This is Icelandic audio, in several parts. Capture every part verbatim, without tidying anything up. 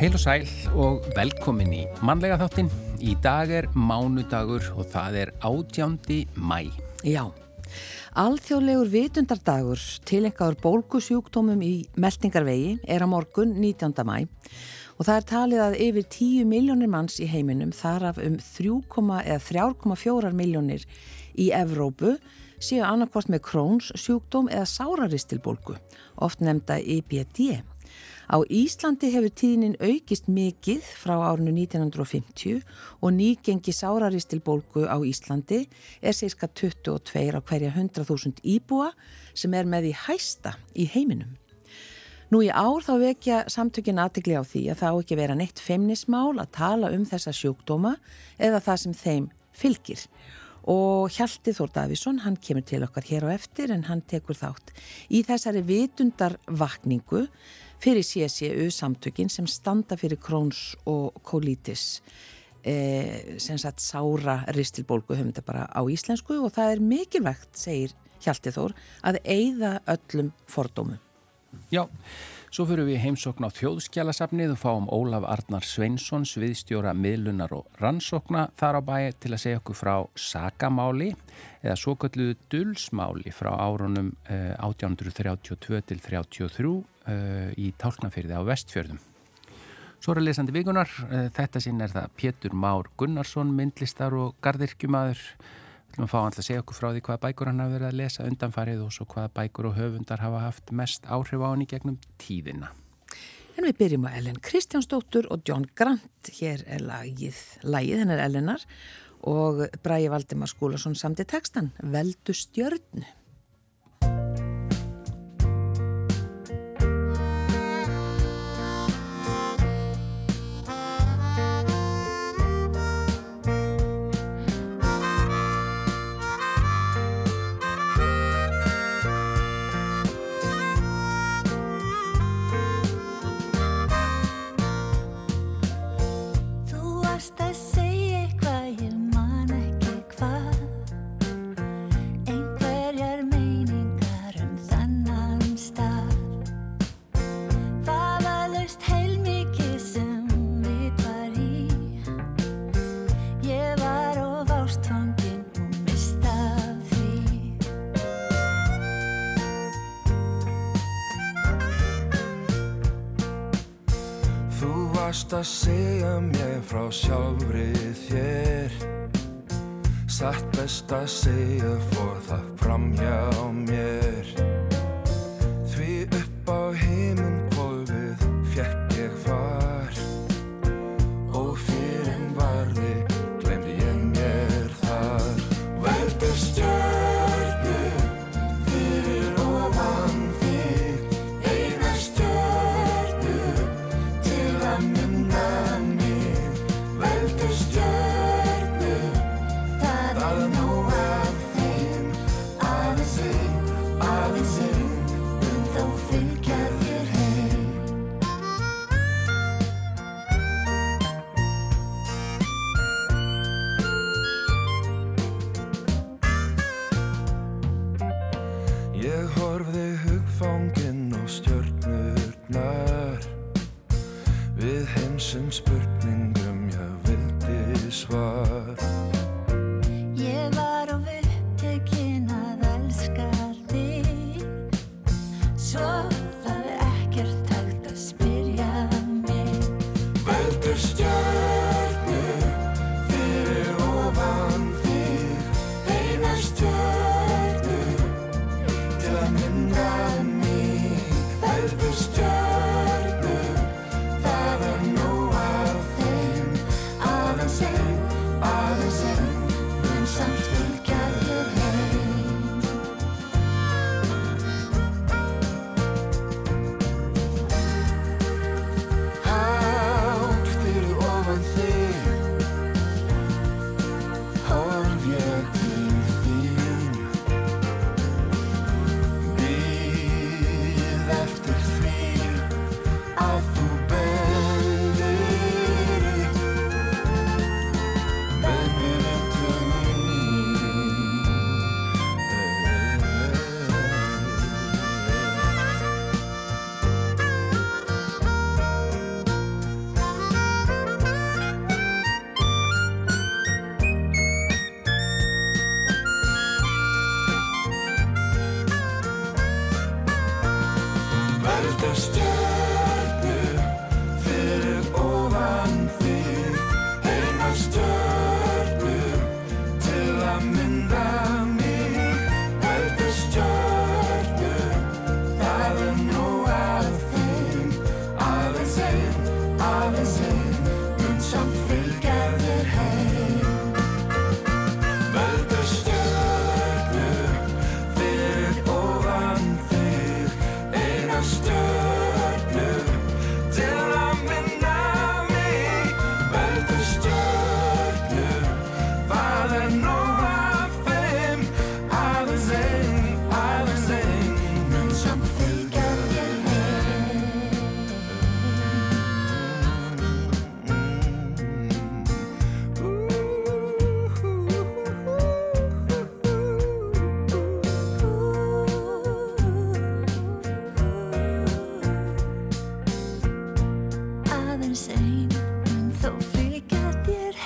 Heil og sæl og velkomin í mannlega þáttinn. Í dag er mánudagur og það er átjándi maí. Já, alþjóðlegur vitundardagur tileinkaður bólgusjúkdómum í meltingarvegi er á morgun nítjánda maí og það er talið að yfir tíu milljónir manns í heiminum, þar af um þrjú eða þrjú komma fjórar milljónir í Evrópu, séu annarkvort með Crohns sjúkdóm eða sáraristilbólgu, oft nefnda E B D. Á Íslandi hefur tíðnin aukist mikið frá árinu nítján hundruð fimmtíu og nýgengi sáraristilbólgu á Íslandi er sirka tuttugu og tvö á hverja hundrað þúsund íbúa sem er með því hæsta í heiminum. Nú í ár þá vekja samtökin athygli á því að það á ekki vera neitt feimnismál að tala um þessa sjúkdóma eða það sem þeim fylgir. Og Hjalti Þór Davíðsson, hann kemur til okkar hér á eftir en hann tekur þátt í þessari vitundarvakningu fyrir C C U samtökin sem standa fyrir Crohns og kólitis, eh, sem sagt sára ristilbólgu, höfum þetta bara á íslensku og það er mikilvægt, segir Hjalti Þór, að eyða öllum fordómum. Já, svo fyrir við heimsókn á Þjóðskjalasafnið og fáum Ólaf Arnar Sveinsson, sviðstjóra miðlunar og rannsókna þar á bæ til að segja okkur frá sakamáli eða svokölluðu dulsmáli frá árunum eh, átján hundruð þrjátíu og tvö til þrjátíu og þrjú eh, í Tálknafirði á Vestfjörðum. Svo er lesandi vikunar, eh, þetta sinn er það Pétur Már Gunnarsson, myndlistar og garðyrkjumaður. Við ætlum að fá hann til að segja okkur frá því hvaða bækur hann hafa verið að lesa undanfarið og svo hvaða bækur og höfundar hafa haft mest áhrif á hann í gegnum tíðina. En við byrjum á Ellen Kristjánsdóttur og John Grant. Hér er lagið, lagið hennar Ellenar og Bragi Valdimar Skúlason samdi textan Veldu stjörnu. Að segja mér frá sjálfri þér, satt best að segja fór það fram hjá mér. Því upp á himinhvolfið fékk ég far og fyrr en varði gleymdi ég mér þar. Veldu stjörnu fyrir ofan þig, eina stjörnu til að minna mig. Veldu stjörnu, það er nóg af þeim, aðeins ein, aðeins ein, um þá fylgja þér heim. Ég horfði hugfanginn á stjörnurnar, við heimsum spurningum ég vildi svar. Ég var of upptekin að elska þig, svo það er ekkert hægt að spyrja mig. Veldu stjörnu fyrir ofan þig, eina stjörnu til að minna mig. Veldu stjörnu, það er nóg af þeim, aðeins ein, aðeins ein, mun samt fylgja þér heim. Hátt fyrir ofan þig, horf ég til þín, bíð eftir því veldu stjörnu fyrir ofan þig, eina stjörnu til að mynda mig. Veldu stjörnu, það er nóg af þeim, aðeins ein, aðeins ein, mun samt fylgja þér heim. Veldu stjörnu fyrir ofan þig, eina stjörnu til að minna mig. Veldu stjörnu, það er nóg af þeim, aðeins ein, aðeins ein, mun samt fylgja þér heim. Aðeins ein mun þó fylgja þér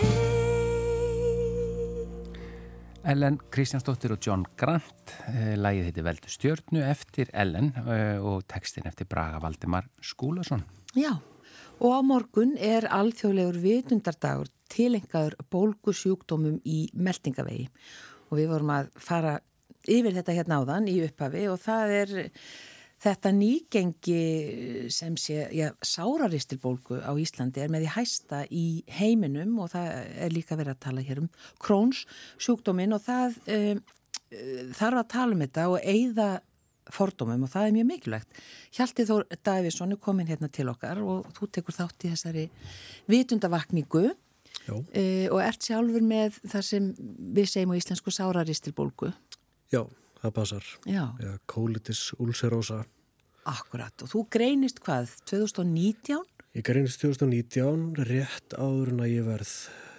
heim. Ellen Kristjánsdóttir og John Grant, eh, lagið heitir Veldu stjörnu eftir Ellen eh, og textin eftir Braga Valdimar Skúlason. Já, og á morgun er alþjóðlegur vitundardagur tilengaður bólgusjúkdómum í meltingavegi og við vorum að fara yfir þetta hérna áðan í upphafi og það er þetta nýgengi sem sé, já, sáraristilbólgu á Íslandi er með því hæsta í heiminum og það er líka verið að tala hér um Crohn's sjúkdóminn og það um, þarf að tala um þetta og eyða fordómum og það er mjög mikilvægt. Hjalti Þór Davíðsson er komin hérna til okkar og þú tekur þátt í þessari vitundavakningu uh, og ert sjálfur með það sem við segjum á íslensku sáraristilbólgu. Já, það passar. Já. Já, colitis ulcerosa. Akkurat, og þú greinist hvað, tvö þúsund og nítján? Ég greinist tvö þúsund og nítján, rétt áður en að ég verð,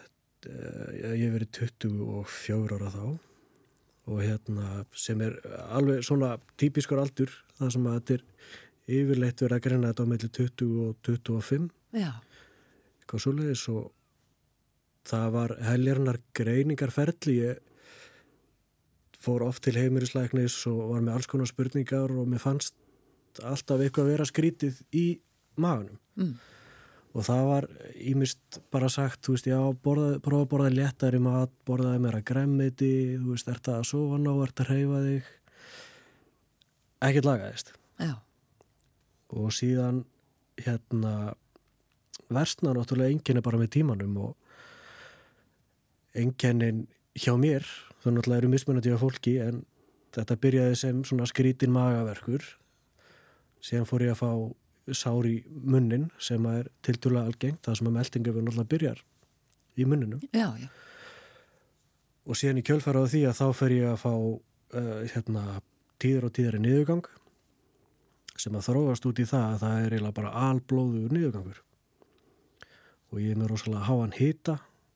uh, ég verið tuttugu og fjögur ára þá og hérna sem er alveg svona típiskur aldur, það sem að þetta er yfirleitt verið að greina þetta á milli tuttugu og tuttugu og fimm. Já. Eitthvað svoleiðis og það var heljarnar greiningarferli. Ég fór oft til heimilislæknis og var með alls konar spurningar og mér fannst alltaf eitthvað vera skrítið í maganum. Mm. Og það var ýmist bara sagt, þú veist, já, borða, prófa að borða léttari mat, borðaði meira gremmiti, þú veist, ert að sofa ná, ert að hreyfa þig. Ekkert lagaðist. Já. Og síðan, hérna, versna náttúrulega einkenni bara með tímanum og einkennin hjá mér, þau náttúrulega eru mismunandi á fólki, en þetta byrjaði sem svona skrítin magaverkur. Síðan fór ég að fá sár í munnin sem er tiltölulega algengt, það sem að meltingavegurinn náttúrulega byrjar í munninum. Já, já. Og síðan í kjölfara á því að þá fer ég að fá uh, hérna, tíðar og tíðari niðurgang sem að þróast út í það að það er eiginlega bara alblóðugur niðurgangur. Og ég er með rosalega háan hita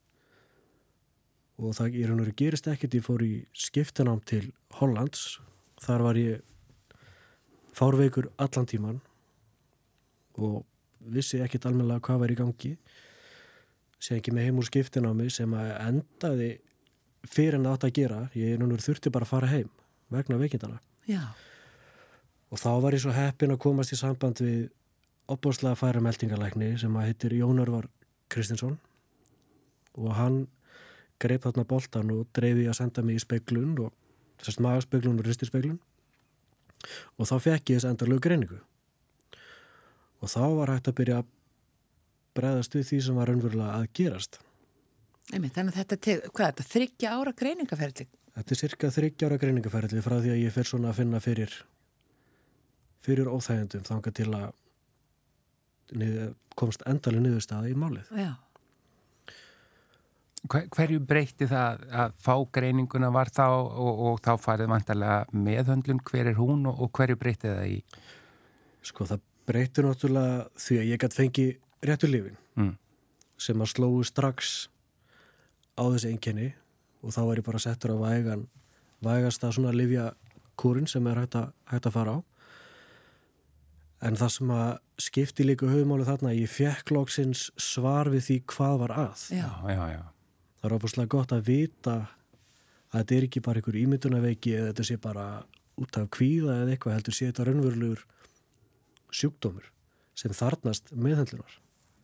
og það í raun og veru gerist ekkert. Ég fór í skiptinám til Hollands. Þar var ég fárveikur allan tíman og vissi ekkert almennilega hvað var í gangi. Sér ekki með heim úr skiptinámi sem að endaði fyrir en átt að gera. Ég núna þurfti bara að fara heim vegna veikindana. Já. Og þá var ég svo heppinn að komast í samband við opbóðslega færa meltingalækni sem að heitir Jón Örvar Kristinsson og hann greip þarna boltan og dreifi að senda mig í speglun og þessast magaspeglun og ristispeglun og þá fekk ég þess endarlegu greiningu. Og þá var hægt að byrja að bregðast við því sem var raunverulega að gerast. Einmitt, þannig að þetta, te- hvað er þetta, þriggja ára greiningaferli? Þetta er cirka þriggja ára greiningaferli frá því að ég fer svona að finna fyrir, fyrir óþægjendum þangað til að niður, komst endalega niðurstaða í málið. Já. Hver, hverju breytti það að fá greininguna var þá og, og þá farið vantarlega meðhöndlun, hver er hún og, og hverju breytti það í? Sko það breytti náttúrulega því að ég gæti fengið réttu lyfin Mm. sem að slóu strax á þessi einkenni og þá var ég bara settur á vægan, vægasta svona lyfjakúrin sem er hægt að, hægt að fara á. En það sem að skipti líka höfumáli þarna, ég fekk loksins svar við því hvað var að. Já. Já, já, já. Það er óbúslega gott að vita að þetta er ekki bara einhver ímyndunarveiki eða þetta sé bara út af kvíða eða eitthvað, heldur sé þetta raunverulegur sjúkdómur sem þarnast meðhöndlunar.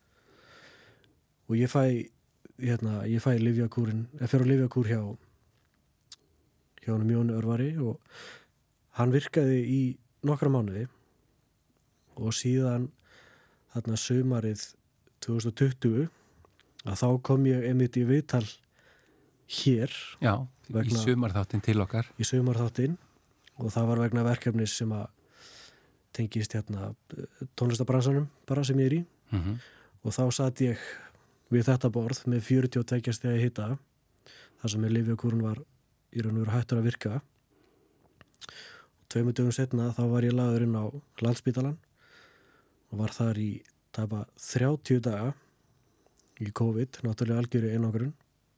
Og ég fæ, hérna, ég fæ lyfjakúrin, ég fer á lyfjakúr hjá, hjá honum Jóni Örvari og hann virkaði í nokkra mánuði og síðan þarna sumarið tvö þúsund tuttugu að þá kom ég einmitt í viðtal hér. Já, vegna, í sumarþáttin til okkar. Í sumarþáttin og það var vegna verkefnis sem að tengist hérna tónlistabransanum bara sem ég er í Mm-hmm. og þá satt ég við þetta borð með fjörutíu og tvö stiga hita þar sem lyfjakúrun var í raun og veru hættur að virka. Tveimur dögum setna þá var ég lagður inn á Landspítalann og var þar í tæpa þrjátíu daga í COVID, náttúrulega algjöru einangrun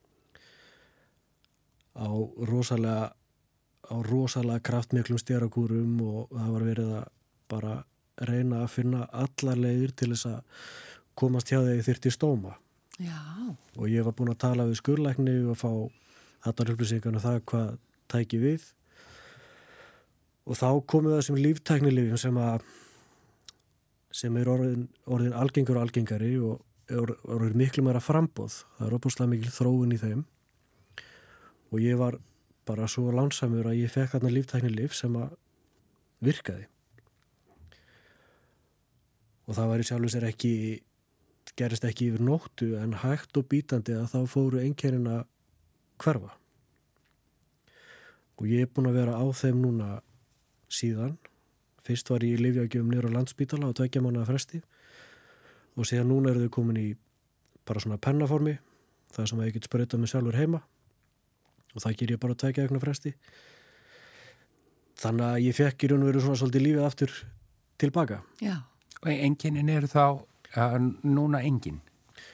á rosalega á rosalega kraftmiklum sterakúrum og það var verið að bara reyna að finna allar leiðir til þess að komast hjá þegar ég þyrfti stóma. Já. Og ég var búin að tala við skurðlækni og fá allar upplýsingar um það hvað tæki við. Og þá komið þessum líftæknilyfjum sem að sem er orðin, orðin algengur og algengari og er orðin miklu meira framboð. Það er opaslega mikil þróun í þeim. Og ég var bara svo lánsamur að ég fekk þarna líftæknilyf sem að virkaði. Og það var í sjálfu sér ekki, gerist ekki yfir nóttu en hægt og bítandi að þá fóru einkennin að hverfa. Og ég er búin að vera á þeim núna síðan. Fyrst var ég í lyfjagjöfum niður á Landspítala á tveggja mánaða fresti og síðan núna eru þau komin í bara svona pennaformi, það sem ég get sprautað mig sjálfur heima og það ger ég bara tveggja vikna fresti. Þannig að ég fekk í raun og veru svona svolítið lífið aftur tilbaka. Já. Og einkennin eru þá uh, núna engin?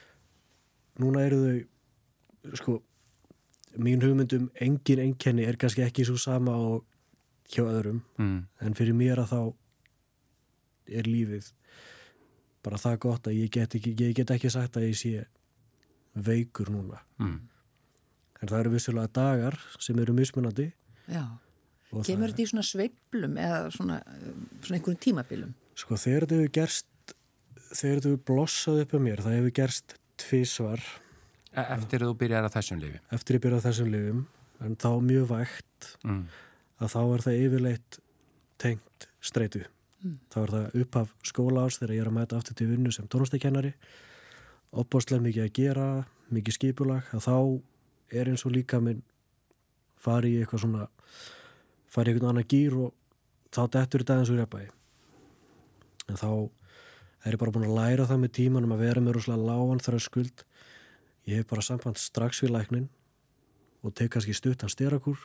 Núna eru þau, sko, mín hugmyndum engin einkenni er kannski ekki svo sama og hjá öðrum, mm. en fyrir mér að þá er lífið bara það gott að ég get ekki, ég get ekki sagt að ég sé veikur núna. Mm. En það eru vissulega dagar sem eru mismunandi. Já. Og Kemur það- þetta í svona sveiflum eða svona, svona einhverjum tímabilum? Sko þegar þetta hefur gerst, þegar þetta hefur blossað upp á mér, það hefur gerst tvisvar Eftir að þú byrjar að þessum lyfjum? eftir ég byrja á þessum lyfjum, en þá mjög vægt Mm. að þá er það yfirleitt tengt streitu. Mm. Þá er það upphaf skólaárs þegar ég er að mæta aftur til vinnu sem tónlistakennari, opbáslega mikið að gera, mikið skipulag, að þá er eins og líka minn fari í eitthvað svona, fari í eitthvað annað gýr og þá dettur þetta eins og jafnvægi. En þá er ég bara búin að læra það með tímanum að vera með rosalega lágan þröskuld. Ég hef bara samband strax við læknin og tek kannski stuttan sterakúr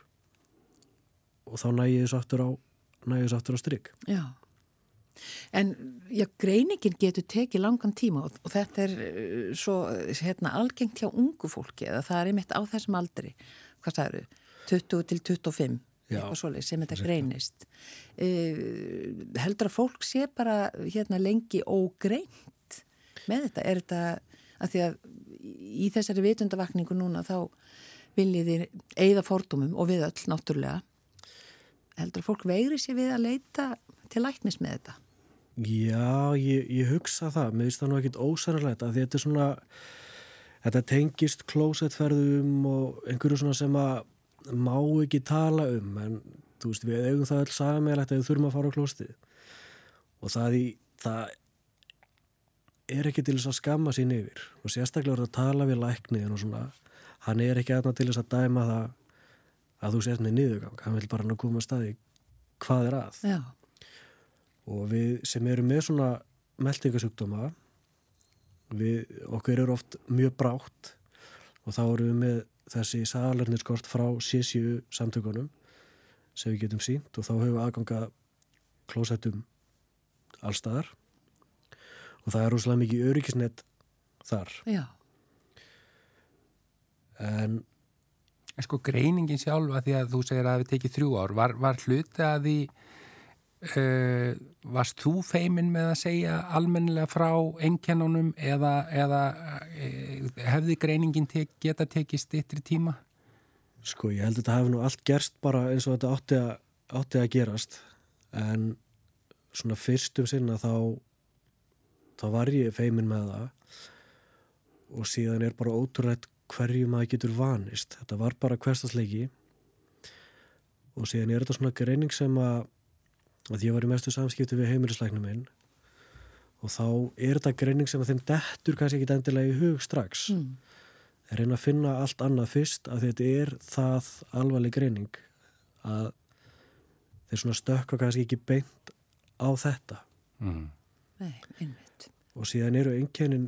og þá næ ég þessu aftur á, næ ég þessu aftur á strik. Já. En já, greiningin getur tekið langan tíma og, og þetta er uh, svo hérna, algengt hjá ungu fólki eða það er einmitt á þessum aldri, hvað það eru, tuttugu til tuttugu og fimm, Já. eitthvað svoleið sem þetta greinist. Uh, heldur að fólk sé bara hérna lengi ógreint með þetta? Er þetta, að því að í þessari vitundavakningu núna þá viljið þið eyða fordómum og við öll náttúrulega. Heldur að fólk veigri sér við að leita til læknis með þetta? Já, ég, ég hugsa það. Mér finnst það nú ekkit ósannarlegt að þetta er svona, þetta tengist klósettferðum og einhverju svona sem að má ekki tala um, en þú veist, við eigum það öll sameiginlegt að við þurfum að fara á klóstið. Og það, í, það er ekki til þess að skamma sín yfir og sérstaklega er að tala við lækniðin og svona, hann er ekki aðna til þess að dæma það að þú sért með niðurgang, hann vil bara ná koma að staði hvað er að. Já. Og við sem eru með svona meltingasjúkdóma, við, okkur eru oft mjög brátt og þá eru við með þessi salerniskort frá C S I U samtökunum sem við getum sýnt og þá höfum við aðganga klósettum allstaðar og það er rosalega mikið öryggisnet þar. Já. En Sko greiningin sjálf að því að þú segir að það við tekið þrjú ár, var, var hluti að því Uh, varst þú feiminn með að segja almennilega frá einkennunum eða, eða uh, hefði greiningin tek, geta tekið styttri tíma? sko, ég held að þetta hefði nú allt gerst bara eins og þetta átti að, átti að gerast en svona fyrstum sinna þá þá var ég feimin með það og síðan er bara ótrúlegt hverju maður getur vanist. Þetta var bara hversdagsleiki og síðan er þetta svona greining sem að, að ég var í mestu samskipti við heimilislæknum minn og þá er þetta greining sem að þeim dettur kannski ekki endilega í hug strax. Mm. Þeir reyna að finna allt annað fyrst af því þetta er það alvarleg greining að þeir svona stökka kannski ekki beint á þetta. Mm. Nei, einmitt. Og síðan eru einkennin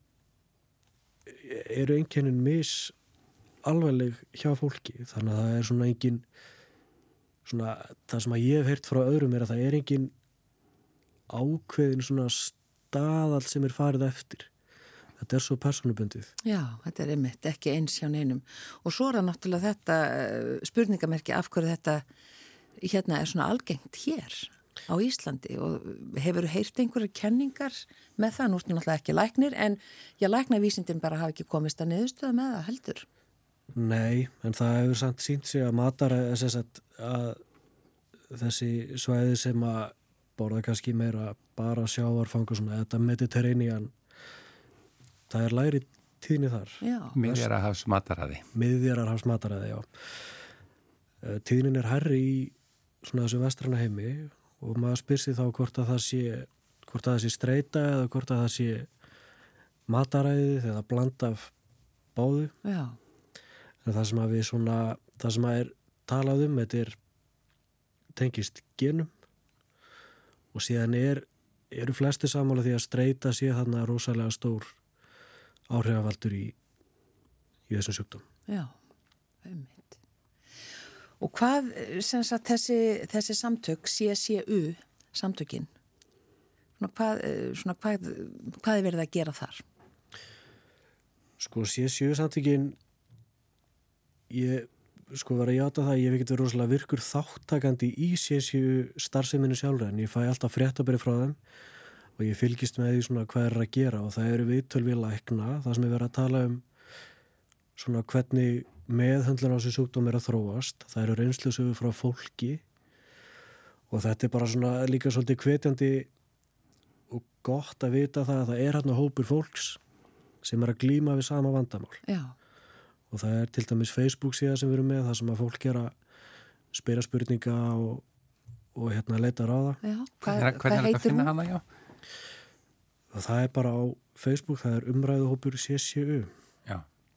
eru einkennin mis alvarleg hjá fólki þannig að það er svona engin svona það sem að ég hef heyrt frá öðrum er að það er engin ákveðin svona staðall sem er farið eftir. Þetta er svo persónubundið. Já, þetta er einmitt, ekki eins hjá neinum. Og svo er það náttúrulega þetta spurningamerki af hverju þetta hérna er svona algengt hér á Íslandi og hefur heyrt einhverjar kenningar með það, nú ertu náttúrulega ekki læknir en já, læknavísindin bara hafa ekki komist að niðurstöða með það heldur. Nei, en það hefur samt sýnt sig að matar að, að þessi svæði sem að borða kannski meira bara sjávarfang og svona, þetta Mediterranean það er lægri tíðni þar. Miðjarðarhafs mataræði. Miðjarðarhafs mataræði, já. Tíðnin er hærri í svona þessu vestræna heimi og maður spyr sig þá hvort að það sé hvort að það sé streita eða hvort að það sé mataræðið eða blanda af báðu. Já. En það sem að við svona það sem að er talað um þetta er tengist genum og síðan er eru flesti sammála því að streita sé þarna rosalega stór áhrifavaldur í, í þessum sjúkdóm. Já, einmitt. Og hvað, sem sagt, þessi, þessi samtök, C C U, samtökin, svona hvað, svona hvað, hvað er verið að gera þar? Sko, C C U samtökin, ég, sko, var að játa það, ég hef ekkert verið rosalega virkur þáttakandi í C C U starfseminu sjálfur, en ég fæ alltaf fréttabæri frá þeim, og ég fylgist með því svona hvað er að gera og það eru viðtöl við lækna, það sem er verið að tala um svona hvernig meðhöndlun á þessu sjúkdóm er að þróast, það eru reynslusögur frá fólki og þetta er bara svona líka svolítið hvetjandi og gott að vita það að það er hérna hópur fólks sem er að glíma við sama vandamál. Já. Og það er til dæmis Facebook síða sem við erum með, það sem að fólk er að spyrja spurninga og, og hérna leita ráða. Já, hvað, hvernig, hvað hvernig heitir hún? Hana, já? Og það er bara á Facebook, það er umræðuhópur C C U. Já.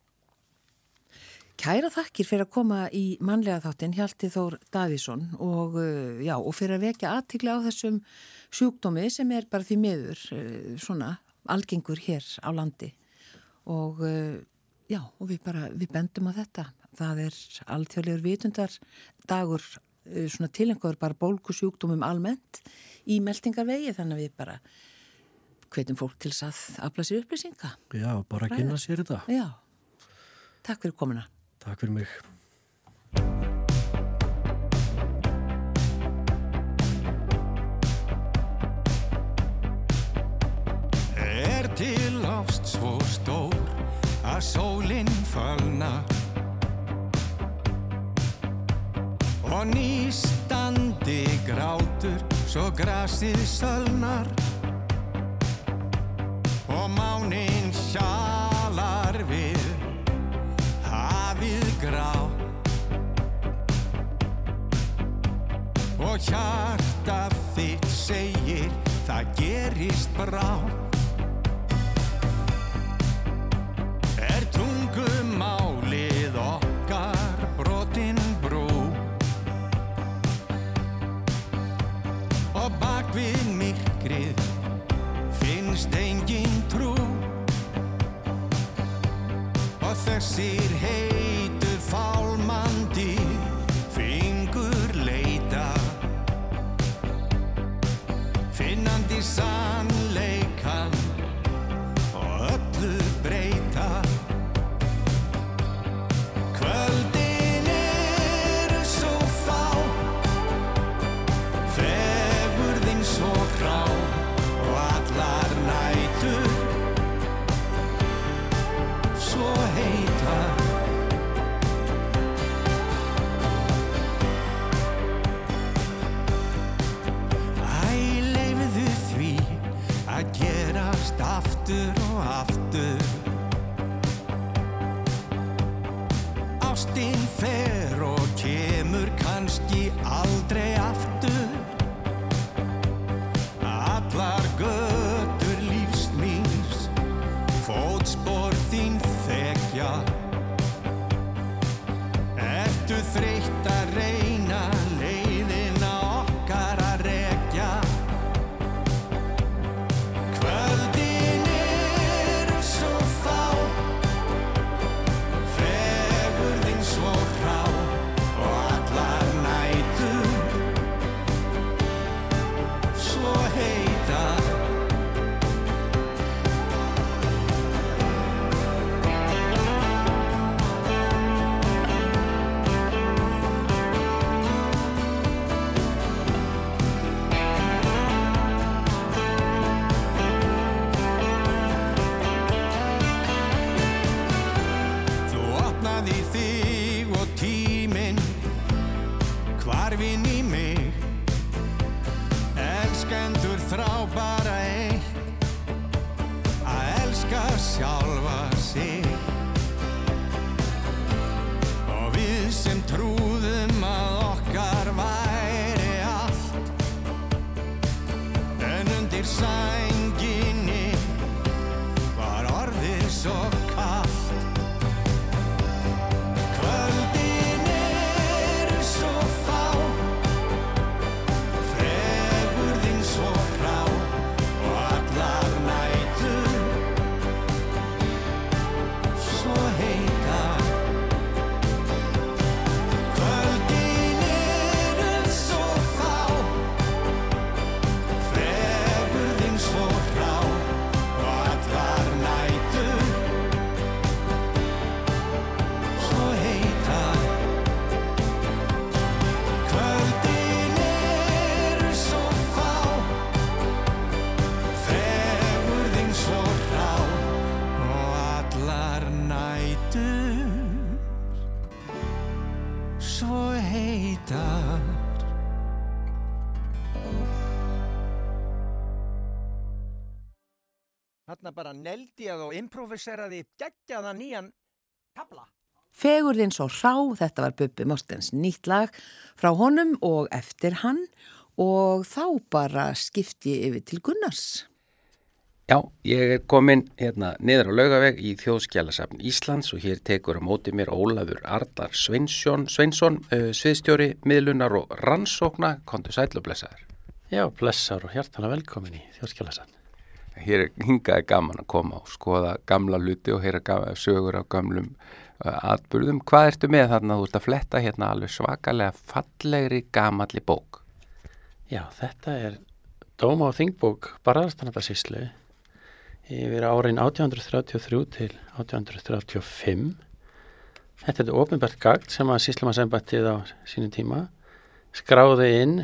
Kæra þakkir fyrir að koma í mannlega þáttinn Hjalti Þór Davíðsson og, já, og fyrir að vekja athygli á þessum sjúkdómi sem er bara því miður svona algengur hér á landi og já, og við bara, við bendum á þetta. Það er alþjóðlegur vitundar dagur svona tilengur bara bólgusjúkdómum almennt í meltingarvegi þannig að við bara hvetjum fólk til þess að afla sér upplýsinga. Já, bara að kynna sér þetta. Já, takk fyrir komuna. Takk fyrir mig. Er til ást svo stór að sólin fölnar og nýstandi grátur svo grasið sölnar og máninn sjalar við hafið grá og hjarta þitt segir það gerist brátt. Er tungumálið okkar brotin brú og bak við myrkrið finnst engin trú og þessir heitu fálmandi fingur leita finnandi sannleikan og öllu breyta. Kvöldin eru svo fá, fegurðin svo hrá og allar nætur svo heita. Æ, aftur og aftur. Ástin fer og kemur kannski aldrei aftur. Allar götur lífs míns, fótspor þín þekja. Ertu þreytt að reyna leiðina okkar að rekja? Kvöldin eru svo fá, fegurðin svo hrá og allar nætur svo heitar. Þig og tíminn hvarfinn í mig. Elskendur þrá bara eitt, að elska sjálfa sig. Og við sem trúðum að okkar væri allt, en undir sænginni var orðið svo kalt. Þarna bara neldi ég og improviseraði geggjaða nýjan kafla. Fegurðin svo hrá, þetta var Bubbi Mortens nýtt lag frá honum og eftir hann og þá bara skipti ég yfir til Gunnars. Já, ég er komin hérna niður á Laugaveg í Þjóðskjalasafn Íslands og hér tekur á móti mér Ólafur Arnar Sveinsson, Sveinsson uh, sviðstjóri, miðlunar og rannsókna. Komdu sæll og blessaður. Já, blessar og hjartalega velkomin í Þjóðskjalasafn. Hér er hingaði gaman að koma og skoða gamla hluti og heyra gamla, sögur af gamlum uh, atburðum. Hvað ertu með þarna? Þú ert að fletta hérna alveg svakalega fallegri gamalli bók. Já, þetta er dóma- og þingbók Barðastrandarsýslu yfir árin átján hundruð þrjátíu og þrjú til átján hundruð þrjátíu og fimm. Þetta er opinbert gagn sem að sýslumannsembættið á sínum tíma skráði inn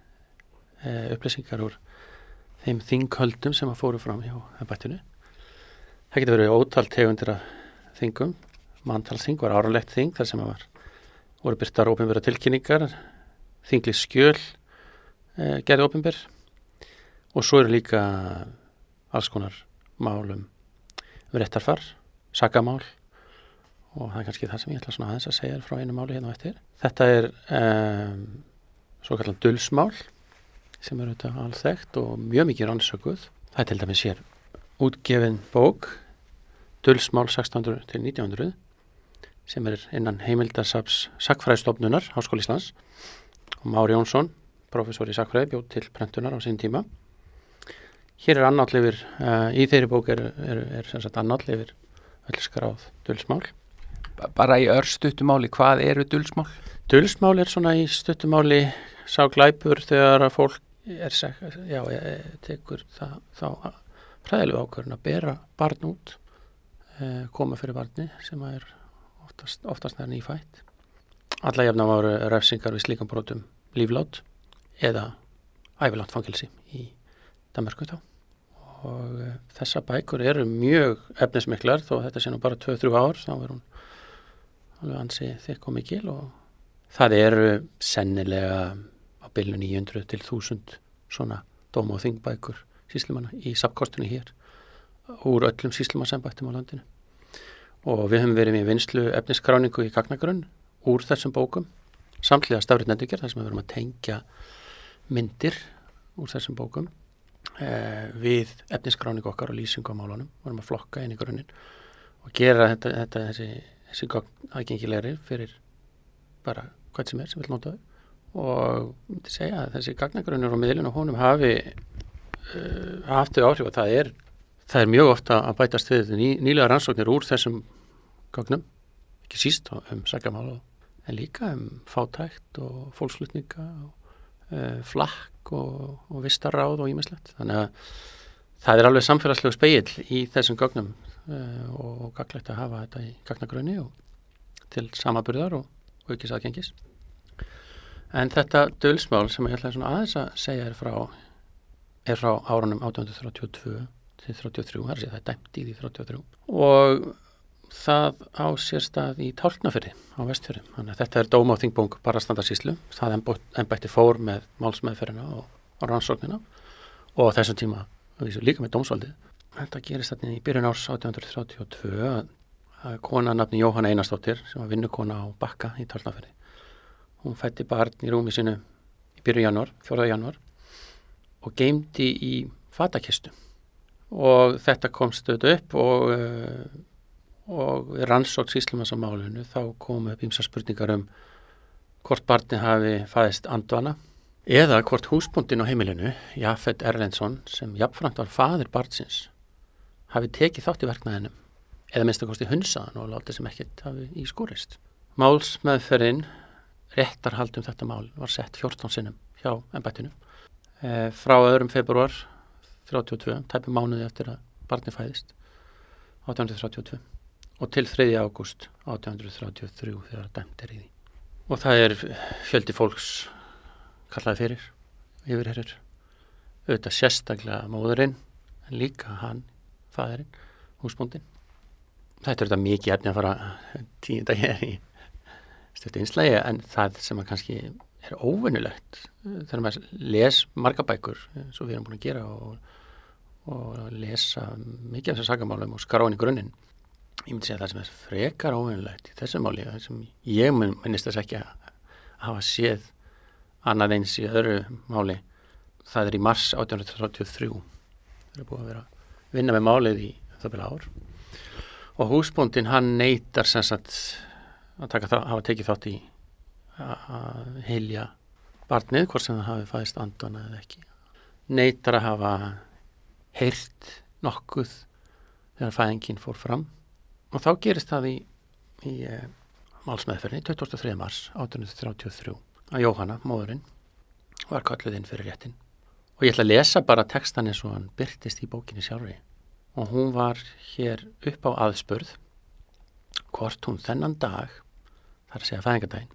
uh, upplýsingar úr þeim þinghöldum sem að fóru fram hjá embættinu. Það getur verið ótal tegundir af þingum. Manntalsþing var árlegt þing þar sem að var voru birtar opinbera tilkynningar, þingli skjöl eh, gerði opinber og svo eru líka alls konar málum um réttarfar, sakamál og það er kannski það sem ég ætla svona aðeins að segja frá einu máli hérna á eftir. Þetta er um, svo kallan dulsmál sem eru þetta alþekkt og mjög mikið rannsökuð. Það er til dæmis hér útgefin bók Dulsmál sextán hundruð til nítján hundruð sem er innan heimildarsafns Sagnfræðistofnunar Háskóla Íslands og Már Jónsson, prófessor í sagnfræði, bjóð til prentunar á sín tíma. Hér er annál yfir, uh, í þeirri bók er, er, er sem sagt annál yfir öll skráð dulsmál. Bara í örstuttumáli, hvað eru dulsmál? Dulsmál er svona í stuttumáli sá glæpur þegar að fólk er seg, já, tekur það, þá fræðilegu ákvörðun að bera barn út, eh, koma fyrir barni sem er oftast, oftast er nýfætt. Alla jafna voru refsingar við slíkum brotum líflát eða ævilangt fangelsi í Danmörku þá. Og eh, þessa bækur eru mjög efnismiklar þó þetta sé nú bara tvö til þrjú ár, þá er hún alveg ansi þykk og mikil og það eru sennilega á bilinu níu hundruð til þúsund svona dóma- og þingbækur sýslumanna í safnkostunni hér úr öllum sýslumannsembættum á landinu og við höfum verið með vinslu efnisskráningu í gagnagrunn úr þessum bókum samhliða stafrænt endurgerð þar sem við verum að tengja myndir úr þessum bókum eh, við efnisskráningu okkar og lýsingu á málunum, verum að flokka inn í grunninn og gera þetta, þetta þessi, þessi gögn aðgengilegri fyrir bara hvað sem er sem vil nota þau og myndi segja að þessi gagnagrunnur og miðlun og honum hafi uh, haft þau áhrif og það er það er mjög ofta að bætast við ný, nýlega rannsóknir úr þessum gögnum, ekki síst um sakamál en líka um fátækt og fólksflutninga og uh, flakk og, og vistarráð og ýmislegt. Þannig að það er alveg samfélagslegu spegill í þessum gögnum uh, og gagnlegt að hafa þetta í gagnagrunni og til samaburðar og, og ekki aðgengis. En þetta dulsmál sem ég ætla svona aðeins að segja er frá er frá árunum átján hundruð þrjátíu og tvö til þrjátíu og þrjú, það er að segja það er dæmt í því þrjátíu og þrjú og það á sér stað í Tálknafirði á Vestfjörðum. Þannig að þetta er dóma á þingbók Barðastrandarsýslu. Það embætti fór með málsmeðferðina og, og rannsóknina og á þessum tíma líka með dómsvaldið. Þetta gerist þarna í byrjun árs átján hundruð þrjátíu og tvö að kona nafni Jóhanna Einarsdóttir sem var vinnukona á Bakka í Tálknafirði. Hún fæddi barn í rúmi sínu í byrjun janúar, fjórða janúar og geymdi í fatakistu. Og þetta komst auðvitað upp og, og rannsókn sýslumanns á málinu þá komu upp ýmsar spurningar um hvort barnið hafi fæðist andvana eða hvort húsbóndinn á heimilinu, Jafet Erlendsson, sem jafnframt var faðir barnsins, hafi tekið þátt í verknaðinum eða minnst að kosti hunsaðan og látið sem ekkert hafi í skúrist. Málsmeðferðin, réttarhald um þetta mál var sett fjórtán sinnum hjá embættinu e, frá öðrum febrúar þrjátíu og tvö, tæpum mánuði eftir að barnið fæðist átján hundruð þrjátíu og tvö og til þriðja ágúst átján hundruð þrjátíu og þrjú þegar dæmt er í því. Og það er fjöldi fólks kallaði fyrir, yfirherrur, auðvitað sérstaklega móðurinn en líka hann, faðirinn, húsbóndinn. Þetta er auðvitað mikið efni að fara tíunda hér í stöftu einslægi en það sem að kannski er óvinnulegt þegar maður les marga bækur eins og við erum búin að gera og og lesa mikið af þessum sakamálum og skrá inn í grunninn. Ég myndi segja að það sem er frekar óvinnulegt í þessu máli, það sem ég minnist þess ekki að hafa séð annað eins í öðru máli, það er í mars átján hundruð þrjátíu og þrjú. Það er búið að vera að vinna með málið í það bila ár og húsbóndinn hann neitar sem sagt að taka það, hafa tekið þátt í að hylja barnið, hvort sem það hafi fæðist andvana eða ekki. Neitar að hafa heyrt nokkuð þegar fæðingin fór fram og þá gerist það í, í e, málsmeðferðinni tuttugasta og þriðja mars átján hundruð þrjátíu og þrjú að Jóhanna, móðurinn, var kölluð inn fyrir réttin og ég ætla að lesa bara textan eins og hann birtist í bókinni sjálfri og hún var hér upp á aðspurð hvort hún þennan dag, þar að segja fæðingardaginn,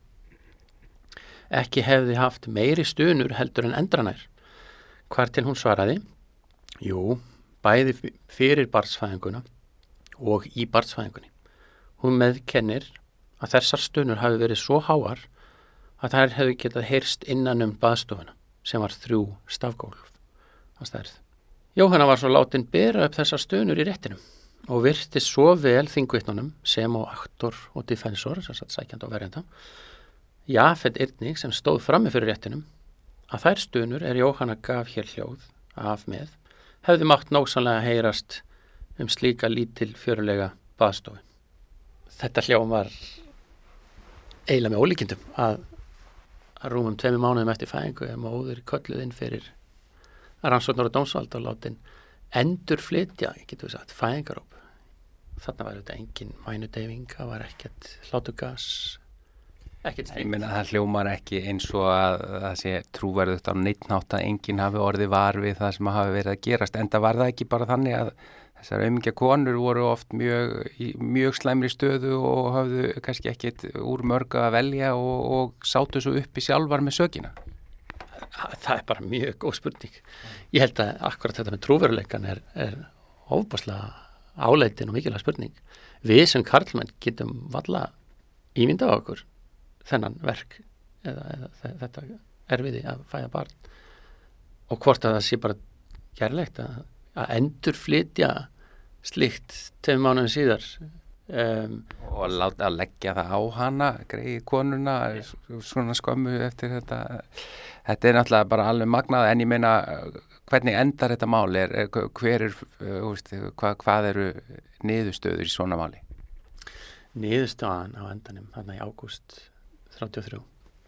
ekki hefði haft meiri stunur heldur en endranær. Hvar til hún svaraði, jú, bæði fyrir barnsfæðinguna og í barnsfæðingunni. Hún meðkennir að þessar stunur hafi verið svo háar að þær hefði getað heyrst innan um baðstofuna sem var þrjú stafgólf að stærð. Jóhanna var svo látin bera upp þessar stunur í réttinum og virti svo vel þingvitnunum sem og aktor og defensor, sem satt sækjandi og verjanda, Jafet Yrnig sem stóð frammi fyrir réttinum, að þær stunur er Jóhanna gaf hér hljóð af með, hefði mátt nógsanlega heyrast um slíka lítil fjörulega baðstofu. Þetta hljóm var eiginlega með ólíkindum að, að rúmum tveimur mánuðum eftir fæðingu er móðir kölluð inn fyrir rannsóknar og dómsvald og látin endur flytja, getur við sagt, fæðingaróp. Þarna var þetta engin mænudeyfing, það var ekkert hlátugas, ekkert slíkt. Ég meina það hljómar ekki eins og að það sé trúverðugt á neittnátt að enginn hafi orðið var við það sem hafi verið að gerast. En það var það ekki bara þannig að þessar aumingja konur voru oft mjög, mjög slæmri stöðu og hafðu kannski ekkit úr mörgu að velja og, og sátu svo uppi sjálfar með sökina. Það er bara mjög góð spurning. Ég held að akkurat þetta með trúveruleikan er, er ofboðslega áleitin og mikilvæg spurning. Við sem karlmenn getum valla ímynda á okkur þennan verk eða, eða þetta erfiði að fæða barn og hvort að það sé bara gerlegt að, að endur flytja slíkt tveim mánuðin síðar. Um, og láta að leggja það á hana, greið konuna svona skömmu eftir þetta. Þetta er náttúrulega bara alveg magnað, en ég meina, hvernig endar þetta máli? Er, er, hver er, veist, hvað, hvað eru niðurstöður í svona máli? Niðurstöðan á endanum, þarna í ágúst þrjátíu og þrjú,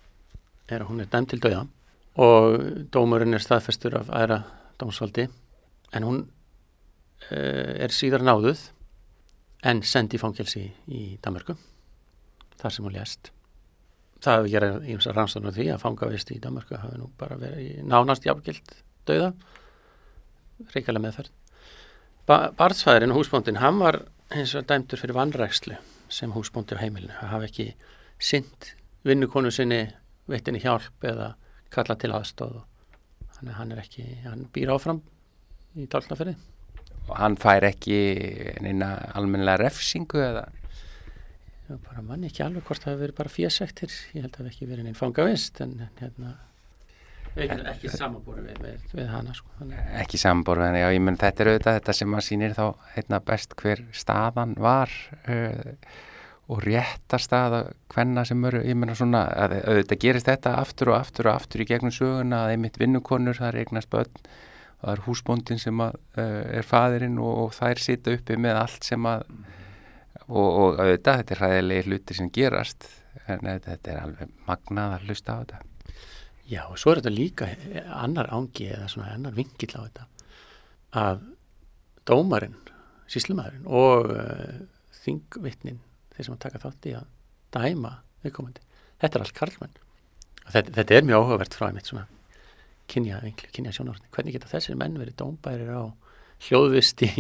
er að hún er dæmd til dauða og dómurinn er staðfestur af æðra dómsvaldi, en hún uh, er síðar náðuð en send í fangelsi í Danmörku, þar sem hún lést. Það hefur gerað ýmsar rannsóknir á því að fangavist í Danmörku hafi nú bara verið í nánast jafngilt dauða, hrikaleg meðferð. Ba Barnsfæðurinn og húsbóndinn, hann var hins vegar dæmdur fyrir vanrækslu sem húsbóndi á heimilinu. Það hafi ekki sinnt vinnukonu sinni, veitt henni hjálp eða kallað til aðstoð. Þannig að hann er ekki, hann býr áfram í Tálknafirði. Og hann fær ekki neina almennilega refsingu eða? Já, bara manni ekki alveg hvort það hefur verið bara fésektir. Ég held að það hefur ekki verið neinn fangavist, en hérna, ekki, ekki samanborið við, við, við hana. Sko. Ekki samanborið við hana, já, ég menn þetta er auðvitað þetta sem maður sýnir þá hérna best hver staðan var uh, og rétta staða hvenna sem eru, ég menna svona, að auðvitað gerist þetta aftur og aftur og aftur í gegnum söguna að einmitt vinnukonur, það er eignast börn, það er húsbóndin sem að, uh, er faðirinn og, og þær sita uppi með allt sem að og, og auðvitað, þetta er hræðilegir hlutir sem gerast, en þetta er alveg magnað að hlusta á þetta. Já, og svo er þetta líka annar ángi eða svona annar vinkill á þetta að dómarinn, sýslumaðurinn og uh, þingvitnin, þeir sem að taka þátt í að dæma viðkomandi, þetta er allt karlmenn. Þetta, þetta er mjög áhugavert frá einmitt svona kynja vinkli, kynja sjónarhorni. Hvernig geta þessir menn verið dómbærir á hljóðvist í,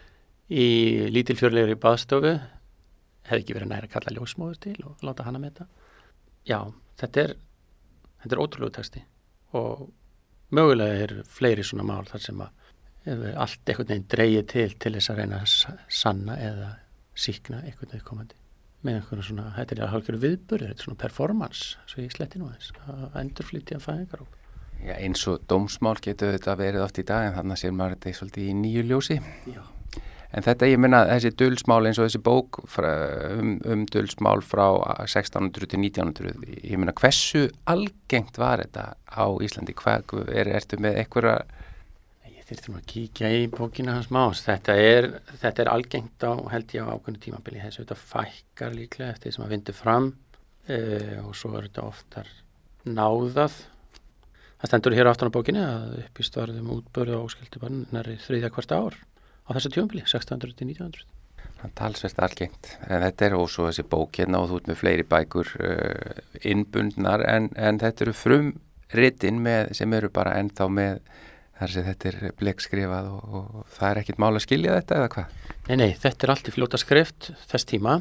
í lítilfjörlegri baðstofu, hefði ekki verið nær að kalla ljósmóður til og láta hana með þetta. Já, þetta er, þetta er ótrúlegu texti og mögulega er fleiri svona mál þar sem að allt einhvern veginn dreigið til til þess að reyna að sanna eða sýkna einhvern veginn komandi. Með einhvern svona, þetta er hálfgerður viðburður, þetta er svona performance, svo ég sletti nú aðeins, að endurflytja fæðingaróp. Já, eins og dómsmál getur þetta verið oft í dag, en þannig sér maður þetta svolítið í nýju ljósi. Já. En þetta, ég meina, þessi dulsmál eins og þessi bók frá, um, um dulsmál frá sextán hundruð til nítján hundruð, ég meina, hversu algengt var þetta á Íslandi? Hvað, er, ertu með einhverja? Ég þyrfti nú að kíkja í bókina hans Más. Þetta er, þetta er algengt á, held ég, á ákveðnu tímabili. Þessu þetta fækkar líklega eftir því sem að vindur fram eh, og svo er þetta oftar náðað. Það stendur hér aftan á bókinni að uppýst varðum útbörðu og óskildu barn nærri þriðja hvert ár á þessu tímabili, sextán hundruð til nítján hundruð. Það er talsvert algengt. En þetta er ósvo þessi bók hérna og þú ert með fleiri bækur uh, innbundnar en, en þetta eru frumritin með, sem eru bara ennþá með þar sem þetta er blekskrifað og, og, og það er ekkit mál að skilja þetta eða hvað? Nei, nei, þetta er allt í fljóta skrift þess tíma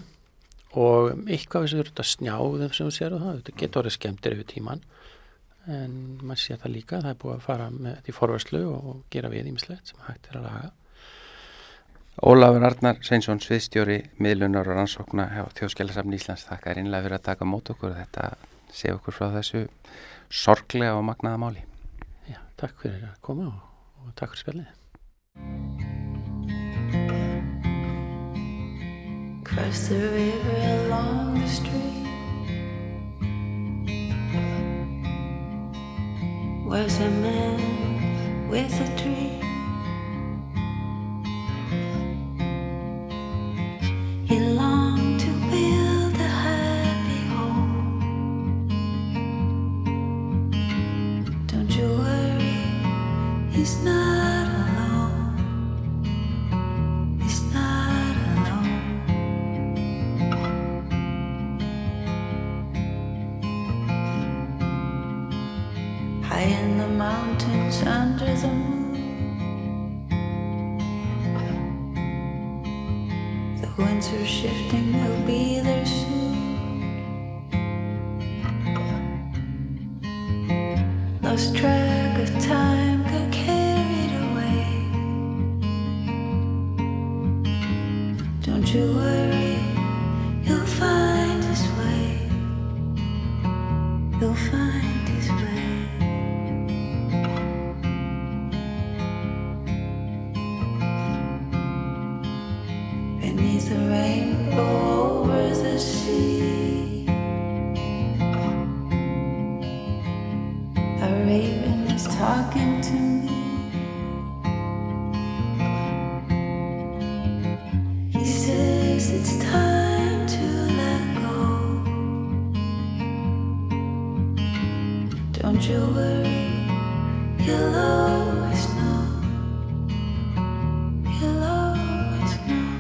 og eitthvað við sem eru þetta snjáðum sem við sérum það, þetta getur orðið skemmtir yfir tíman. En maður sé það líka, það er búið að fara með þetta í forvörslu og gera við ýmislegt sem hægt er að laga. Ólafur Arnar Sveinsson, sviðstjóri miðlunar og rannsókna hjá Þjóðskjalasafni Íslands, þakka er innlega fyrir að taka mót okkur og þetta sé okkur frá þessu sorglega og magnaða máli. Já, takk fyrir að koma og, og takk fyrir spjallið. Cross the river along the street was a man with a dream. He longed to build a happy home. Don't you worry, he's not alone. He's not alone. High in the mountains under the moon, the winds are shifting, we'll be there soon. Lost track of time, got carried away. Don't you worry, he'll find his way. He'll find his way. the rainbow over the sea. A raven is talking to me. He says it's time to let go. Don't you worry, you'll always know. You'll always know.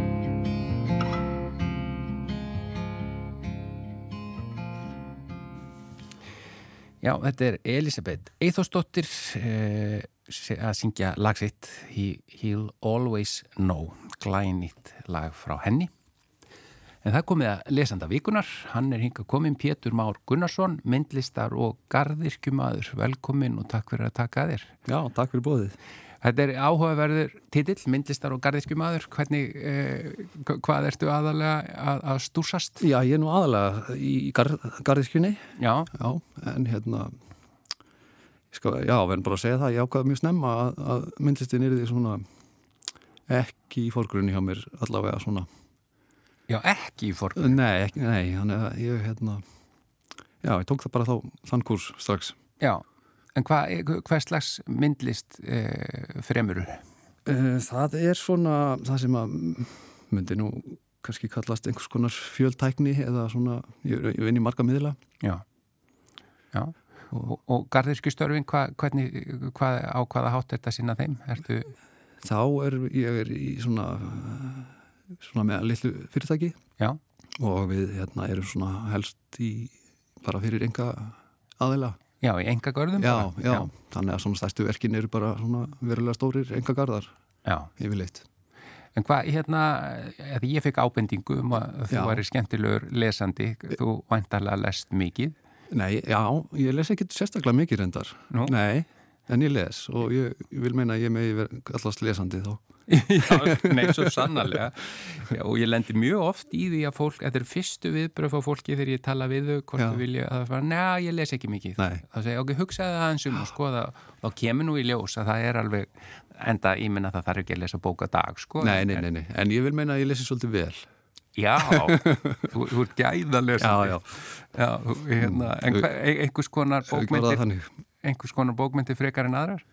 Já, þetta er Elisabeth Eyþórsdóttir eh, að syngja lag sitt He, He'll Always Know, glænýtt lag frá henni. En það komið að lesanda vikunar, hann er hingað komin Pétur Már Gunnarsson, myndlistar og garðyrkjumaður, velkomin og takk fyrir að taka að þér. Já, takk fyrir boðið. Þetta er áhugaverður titill, myndlistar og garðyrkjumaður, hvernig, eh, hvað ertu aðalega að, að stúsast? Já, ég er nú aðalega í garð, garðyrkjunni. Já. Já, en hérna, ég skal, já, verðin bara að segja það, ég ákvaði mjög snemma að, að myndlistin er því svona ekki í forgrunni hjá mér allavega svona. Já, ekki í forgrunni? Nei, ekki, nei, þannig að ég, hérna, já, ég tók það bara þá, þann kurs strax. Já. En hvað hva slags myndlist eh, fremur? Það er svona, það sem að myndi nú kannski kallast einhvers konar fjöldtækni eða svona, ég, ég vinn í marga miðla. Já, já. Og, og garðyrkjustörfin, hva, hvernig, hvað, á hvaða hátt þetta sinna þeim? Ertu... Þá er ég er í svona, svona með litlu fyrirtæki. Já. Og við hérna erum svona helst í, bara fyrir enga aðila. Já, í engagörðum? Já, já, já, þannig að svona stærstu verkin eru bara svona verulega stórir engagarðar. Já. Yfirleitt. En hvað, hérna, eða ég fekk ábendingu um að þú væri skemmtilegur lesandi, þú væntanlega lest mikið? Nei, já, ég les ekki sérstaklega mikið reyndar. Nú? Nei, en ég les og ég, ég vil meina að ég megi vera allast lesandi þá. Já, nei, svo sannarlega. Já, og ég lendi mjög oft í því að fólk, þetta er fyrstu viðbröf á fólki þegar ég tala við þau, hvort þú vilja að það fara, neða, ég les ekki mikið. Nei. Það segja, ok, hugsaði það eins um og skoða, þá kemur nú í ljós að það er alveg, enda ég minna það þarf ekki að lesa bóka dag, sko. Nei, nei, nei, nei, en ég vil meina að ég lesi svolítið vel. Já, þú, þú er gæða lesandi. Já, já. Já, hérna, en hva, einhvers konar bókmyndir, einhvers konar bókmyndir frekar en aðrar?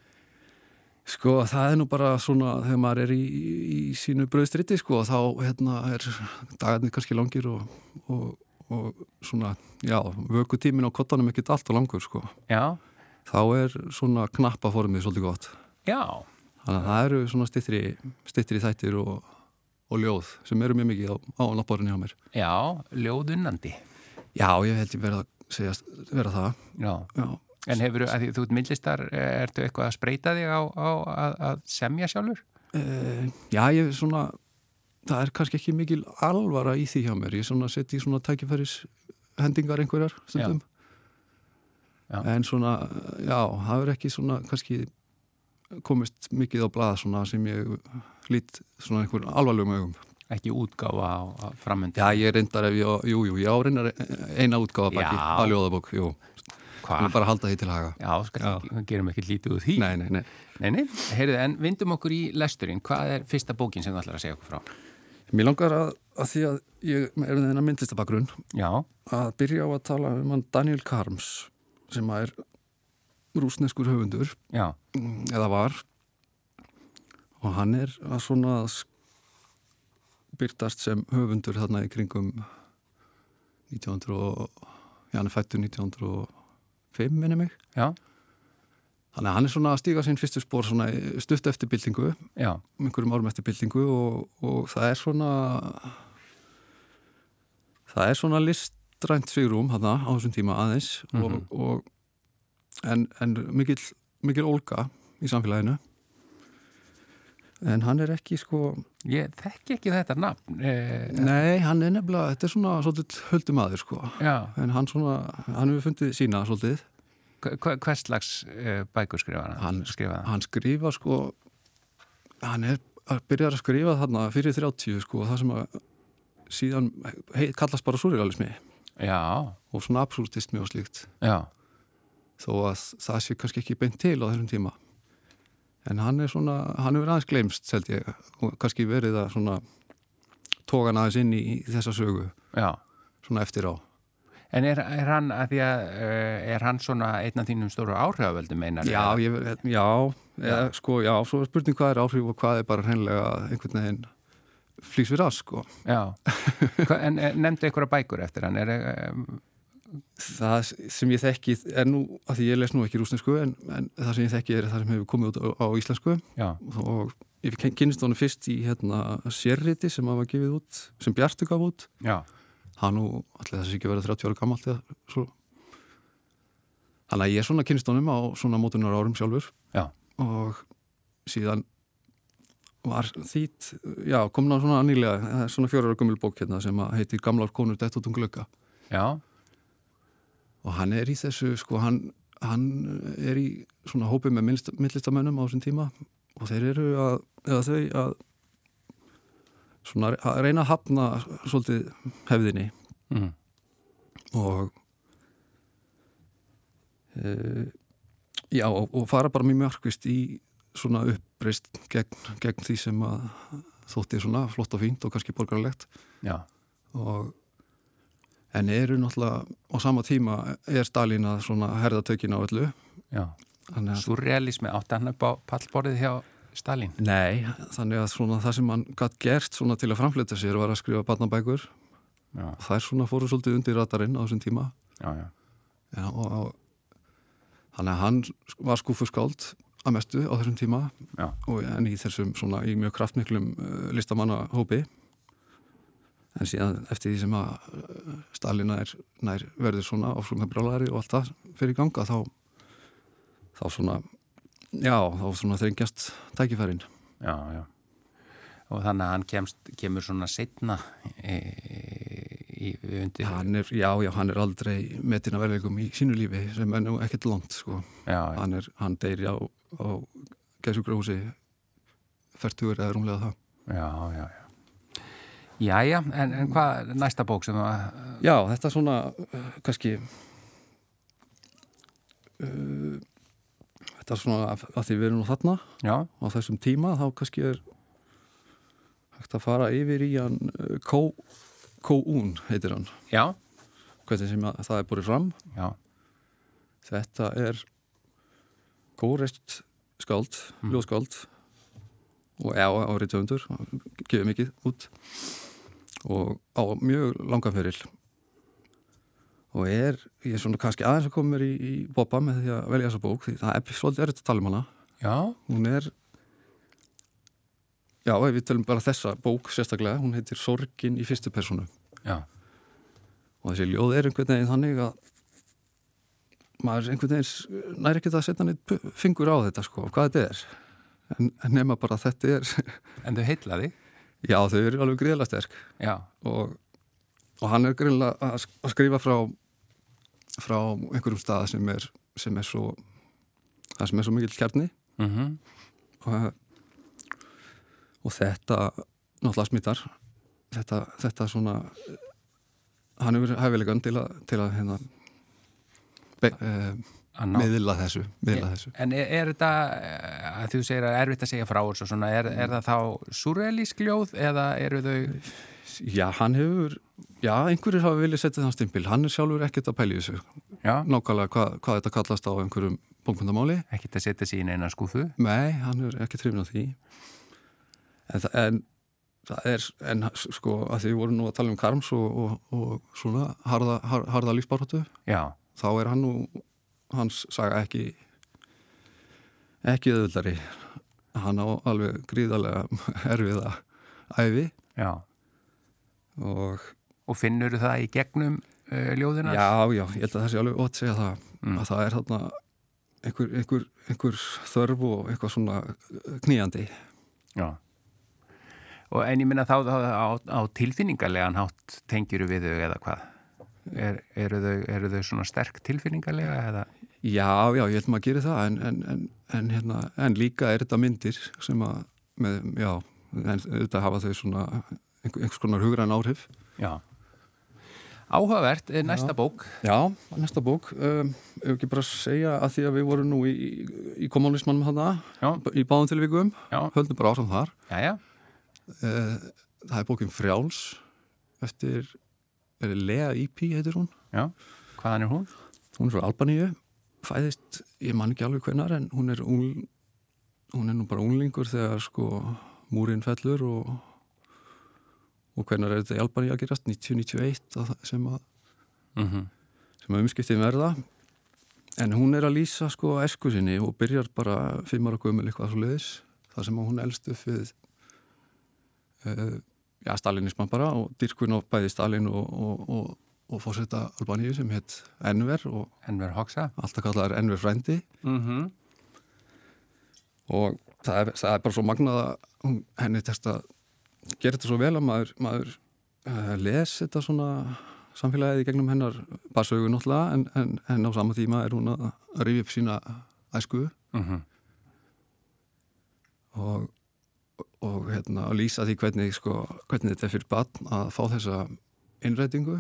Sko, það er nú bara svona þegar maður er í, í sínu brauðstriti, sko, þá hérna er dagarnir kannski langir og, og, og svona, já, vökutímin á kottanum ekkert allt og langur, sko. Já. Þá er svona knappaformið svolítið gott. Já. Þannig að það eru svona styttri, styttri þættir og, og ljóð sem eru mjög mikið á, á náttborðinni hjá mér. Já, ljóðunnandi. Já, ég held ég verða að segja, verða það. Já. Já. En hefur þú, þú ert myndlistar, ertu eitthvað að spreita þig á, á að, að semja sjálfur? Uh, já, ég svona, það er kannski ekki mikil alvara í því hjá mér. Ég svona seti í svona tækifæris hendingar einhverjar stundum. Já. Já. En svona, já, það er ekki svona kannski komist mikið á blað svona sem ég lít svona einhver alvarlegum augum. Ekki útgáfa á, á framöndi? Já, ég reyndar ef ég, jú, jú, ég reyndar eina útgáfa baki á ljóðabók, jú. Hvað? Við bara halda því til haga. Já, skal, við gerum ekki lítið úr því. Nei, nei, nei. Nei, nei. Heyrðu, en vindum okkur í lesturinn. Hvað er fyrsta bókin sem þú ætlar að segja okkur frá? Mér langar að, að því að ég er með þennan myndlistabakgrunn. Já. Að byrja á að tala um hann Daniel Karms, sem er rússneskur höfundur. Já. Eða var. Og hann er að svona byrtast sem höfundur þarna í kringum nítján hundruð og, já, hann er fættur nítján hundruð og fimm, minni mig. Já. Þannig að hann er svona að stíga sín fyrstu spór svona stutt eftir byltingu. Já. Einhverjum árum eftir byltingu og, og það er svona það er svona listrænt svigrúm þarna á þessum tíma aðeins mm -hmm. og, og en, en mikil, mikil ólga í samfélaginu. En hann er ekki sko... Ég þekki ekki þetta nafn. Eh, Nei, hann er nefnilega, þetta er svona svolítið höldum aður sko. Já. En hann svona, hann hefur fundið sína svolítið. Hva, hvers slags uh, bækur skrifa hann? Hann, skrifa hann skrifa sko, hann er byrjar að skrifa þarna fyrir þrjátíu sko, það sem að síðan hei, kallast bara surrealismi. Já. Og svona absúrtismi og slíkt. Já. Þó að það sé kannski ekki beint til á þessum tíma. En hann er svona, hann hefur aðeins gleymst, held ég, og kannski verið að svona tógan aðeins inn í, í þessa sögu. Já. Svona eftir á. En er, er hann, að því að, er hann svona einn af þínum stóru áhrifavöldum meinar? Já, ég, já, eða, sko, já, svo er spurning hvað er áhrif og hvað er bara hreinlega einhvern veginn flýs við rask, sko. Já, en nefndu einhverja bækur eftir hann? Er, um... Það sem ég þekki er nú, að því ég les nú ekki rúsnesku, en, en það sem ég þekki er það sem hefur komið út á, á íslensku. Já. Og ég kynnist honum fyrst í hérna sérriti sem hafa gefið út, sem Bjartur gaf út. Já. Hann nú, allir þessi ekki verið þrjátíu ára gammalt eða svo. Þannig að ég svona kynnist honum á svona mótunar árum sjálfur. Já. Og síðan var þýtt, já, kom ná svona nýlega, svona fjórar ára gömul bók hérna sem heitir Gamlar konur dett út um glugga. Já. Og hann er í þessu, sko, hann, hann er í svona hópi með myndlistamönnum á þessum tíma og þeir eru að, eða þau að svona að reyna að hafna svolítið hefðinni mm. og e, já og, og fara bara mjög markvist í svona uppreist gegn, gegn því sem að þótti svona flott og fínt og kannski borgarlegt. Já. Og en eru náttúrulega á sama tíma er Stalin að svona herðatökin á öllu. Já. Surrealismi átti hann upp á pallborðið hjá Stalin? Nei, þannig að svona það sem hann gatt gert svona til að framfleta sér var að skrifa barnabækur. Já. Þær svona fóru svolítið undir radarinn á þessum tíma. Já, já. Já, og, og þannig að hann var skúfuskáld að mestu á þessum tíma. Já. Og en í þessum svona í mjög kraftmiklum uh, listamannahópi. En síðan eftir því sem að Stalin nær, nær verður svona áfrungabrjálari og allt það fyrir ganga þá þá svona já, þá svona þrengjast tækifærin. Já, já. Og þannig að hann kemst, kemur svona seinna í, í undir... Hann er, já, já, hann er aldrei metin að verðleikum í sínu lífi sem er nú ekkert langt, sko. Já, já. Hann er, hann deyr á, á Gæsjúkrahúsi fertugur eða rúmlega það. Já, já, já. Jæja, en, en hvað næsta bók sem það... Já, þetta er svona, uh, kannski... Uh, þetta er svona að, að því við erum nú þarna. Já. Á þessum tíma, þá kannski er hægt að fara yfir í hann uh, Kó, Kó-Un heitir hann. Já. Hvernig sem að, það er borið fram. Já. Þetta er góreist skáld, mm. ljóskáld og já, árið tjóndur, gefið mikið út og á mjög langan feril og er, ég er svona kannski aðeins að koma mér í, í bobba með því að velja þessa bók því það er svolítið erfitt að tala um hana. Já. Hún er, já, ef við tölum bara þessa bók sérstaklega, hún heitir Sorgin í fyrstu persónu. Já. Og þessi ljóð er einhvern veginn þannig að maður einhvern veginn næri ekki að setja neitt fingur á þetta, sko, hvað þetta er. En, en nema bara að þetta er... En þau heitlaði? Já, þau eru alveg gríðlega sterk. Já. Og, og hann er gríðlega að, að skrifa frá, frá einhverjum stað sem er, sem er svo... Það sem er svo mikill kjarni. Mm-hmm. og, og þetta náttúrulega smittar. Þetta, þetta svona... Hann hefur hæfilegan til að, til að hérna... Be, eh, miðla þessu, miðla þessu. En er, er þetta, að þú segir að erfitt að segja frá þessu svona, er, er það þá surrealísk ljóð eða eru þau... Já, hann hefur, já, einhverjir hafa viljað setja þann stimpil, hann er sjálfur ekkert að pæla í þessu. Já. Nákvæmlega hvað, hvað þetta kallast á einhverjum bókmenntamáli. Ekkert að setja sig í neina skúfu? Nei, hann er ekki hrifinn af því. En það, en, það er, en sko, að því við vorum nú að tala um Karms og, og, og svona harða, harða lífsbaráttu. Já. Þá er hann nú hans saga ekki ekki auðvöldari. Hann á alveg gríðarlega erfiða ævi. Já. Og, og finnur það í gegnum uh, ljóðina? Já, já, ég held að það sé alveg ótt segja það. Mm. Að það er þarna einhver, einhver, einhver þörf og eitthvað svona knýjandi. Já. Og en ég minna þá, þá á, á tilfinningarlegan hátt tengjuru við þau eða hvað? Er, eru, þau, eru þau svona sterk tilfinningarlega eða? Já, já, ég held maður að gera það en, en, en, en, hérna, en líka er þetta myndir sem að með, já, en þetta hafa þau svona einhvers konar hugræn áhrif. Já. Áhugavert, næsta já. Bók. Já, næsta bók um, ef ekki bara segja að því að við vorum nú í, í kommunismannum þarna í báðum tilvíkum, höldum bara áfram þar. Já, já. Uh, það er bókin Frjáls eftir er Lea Ipi heitir hún. Já, hvaðan er hún? Hún er frá Albaníu, fæðist, ég man ekki alveg hvenar, en hún er, ungl, hún er nú bara unglingur þegar sko múrin fellur og, og hvenar er þetta í Albaníu að gerast, níutíu níutíu og eitt sem að, mm-hmm. sem að umskiptin verða. En hún er að lýsa sko æsku sinni og byrjar bara fimm ára gömul eitthvað svo leiðis, þar sem að hún elst upp við uh, já, stalinisman bara og dyrkun á bæði Stalin og, og, og og fórseta Albaníu sem hétt Enver og Enver Hoxha alltaf kallar Enver frændi mm-hmm. og það er, það er bara svo magnað að henni tekst að gera þetta svo vel að maður, maður uh, les þetta svona samfélagið í gegnum hennar barsögu náttúrulega en, en, en á sama tíma er hún að, að rífi upp sína æsku mm-hmm. og, og hérna að lýsa því hvernig, sko, hvernig þetta er fyrir barn að fá þessa innrætingu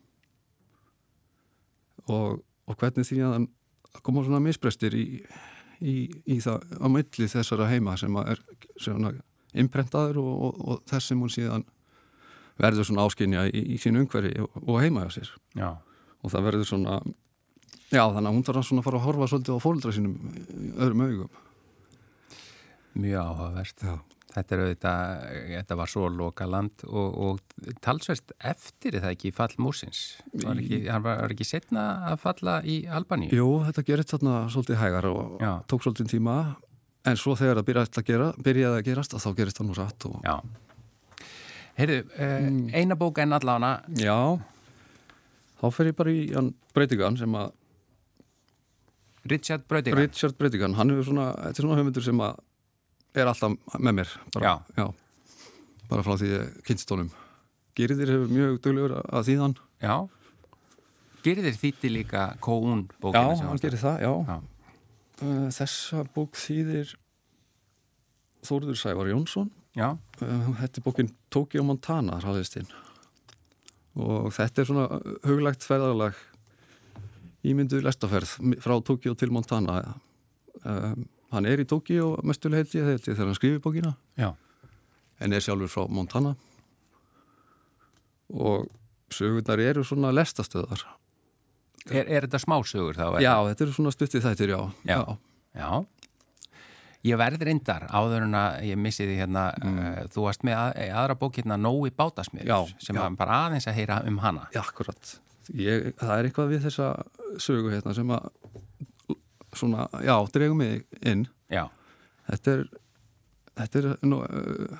Og, og hvernig því að koma svona misbrestir í, í, í það á milli þessara heima sem er svona innprentaður og, og, og þess sem hún síðan verður svona áskynja í, í sínu umhverfi og, og heima hjá sér. Já. Og það verður svona, já þannig að hún þarf svona að fara að horfa svolítið á foreldra sínum öðrum augum. Mjög áhugavert. Já. Þetta er auðvitað, þetta var svo loka land og, og talsverst eftir það ekki fall múrsins. Var ekki, hann var ekki setna að falla í Albaníu? Jú, þetta gerist þarna svolítið hægar og Já. tók svolítið tíma en svo þegar það byrjaði að, gera, byrjaði að gerast þá gerist það nú rætt. Og... Já. Heyrðu, uh, mm. eina bók en allána. Já, þá fer ég bara í hann Brautigan sem að... Richard Brautigan? Richard Brautigan, hann hefur svona, þetta er svona höfundur sem að er alltaf með mér bara, já. Já, bara frá því kynstónum. Gyrðir hefur mjög duglegur að þýðan. Já, Gyrðir þýtti líka Kóun bókina. Já, hann gerir það, já. já. Þessa bók þýðir Þórður Sævar Jónsson. Já. Þetta er bókin Tokyo Montana, hraðistinn. Og þetta er svona huglægt ferðarlag ímyndu lestaferð frá Tokyo til Montana. Um, Hann er í Tokyo mestuleg held ég, held ég þegar hann skrifir bókina. Já. En er sjálfur frá Montana. Og sögurnar eru svona lestastöðar. Er, er þetta smásögur þá? Já, þetta eru svona stuttið þættir, já. Já. Já. Ég verði reyndar áður en að ég missi því hérna, mm. uh, þú varst með að, aðra bók hérna Nói Bátasmiður sem já. bara aðeins að heyra um hana. Já, akkurat. Ég, það er eitthvað við þessa sögu hérna sem að svona, já, dregum mig inn. Já. Þetta er, þetta er nú, uh,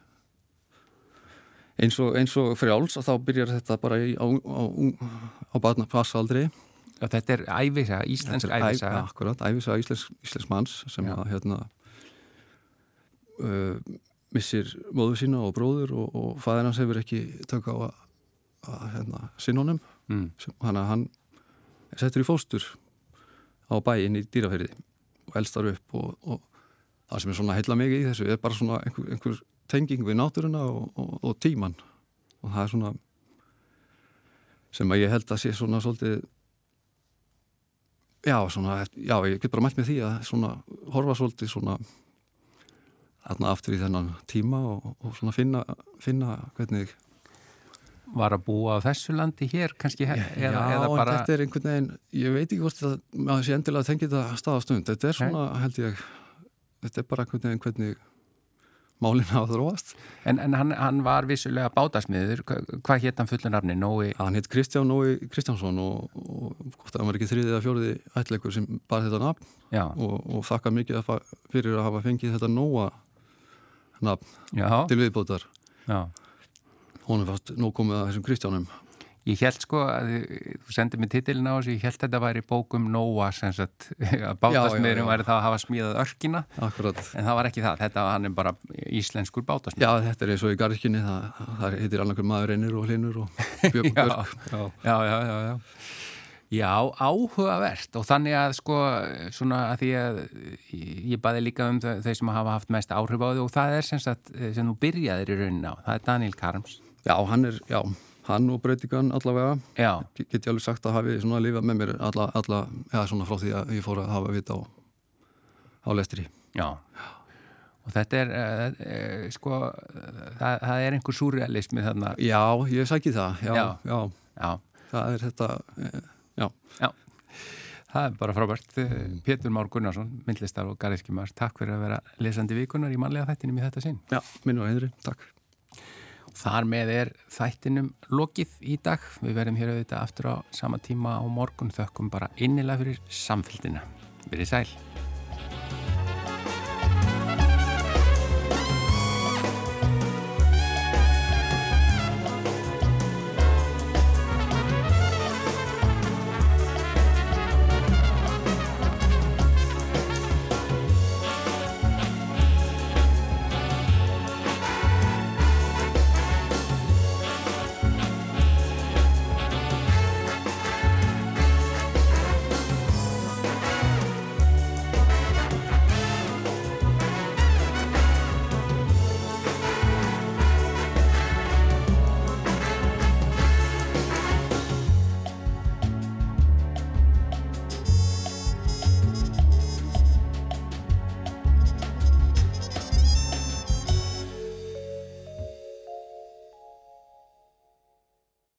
eins og, eins og Frjáls og þá byrjar þetta bara í, á, á, á barna passaldri. Já, þetta er ævisaga, íslensk ævisaga. Æ, akkurat, ævisaga íslensk, íslensk manns sem já. að, hérna, uh, missir móður sína og bróður og, og faðir hans hefur ekki tök á að, að hérna, sinna honum. Mm. Þannig að hann settur í fóstur á bæinn í Dýrafirði og elstar upp og, og það sem er svona heilla mikið í þessu er bara svona einhver, einhver tenging við náttúruna og, og, og tíman og það er svona sem að ég held að sé svona svolítið já, svona, já, ég get bara mælt með því að svona horfa svolítið svona þarna aftur í þennan tíma og, og svona finna, finna hvernig var að búa á þessu landi hér kannski eða, já, eða bara... en þetta er einhvern veginn, ég veit ekki hvort það, maður sé endilega að tengja þetta staðastund, þetta er svona, Nei. held ég, þetta er bara einhvern veginn hvernig málinn hafa þróast. En, en hann, hann var vissulega bátasmiður, hvað hétt hann fullu nafni? Nói... Hann hétt Kristján Nói Kristjánsson og, og hvort hann var ekki þriðið eða fjóriði ættleikur sem bar þetta nafn og, og þakka mikið að fyrir að hafa fengið þetta Nóa nafn til viðbótar. Já. Hún er fast nóg komið að þessum Kristjánum. Ég held sko að þú sendið mér titilin á þessu, ég held þetta væri bókum Nóa sem sagt að bátasmiðurinn væri það að hafa smíðað örkina. Akkurat. En það var ekki það, þetta hann er bara íslenskur bátasmiður. Já, þetta er eins og í garðkynni, það, það heitir annarkur maður einir og hlinur og björg og björg. Já, já, já, já, já. Já, áhugavert og þannig að sko svona að því að ég baði líka um þau sem hafa haft mest áhrif á þau og það er sem sagt sem þú byrjaðir í rauninni á, það er Daniel Karms. Já, hann er, já, hann og Brautigan allavega. Já. Get ég alveg sagt að hafi svona lifað með mér alla, alla, já, svona frá því að ég fór að hafa vit á, á lestri. Já. Og þetta er, uh, uh, sko, það, það er einhver súrrealismi þarna. Já, ég sæki það, já, já. Já. Já. Það er þetta, já. Já, það er bara frábært. Pétur Már Gunnarsson, myndlistar og garðyrkjumaður, takk fyrir að vera lesandi vikunar í mannlega þættinum í þetta sinn. Já, minn og heiðri, takk. Þar með er þættinum lokið í dag. Við verðum hér auðvitað aftur á sama tíma á morgun. Þökkum bara innilega fyrir samfylgdina. Verið sæl.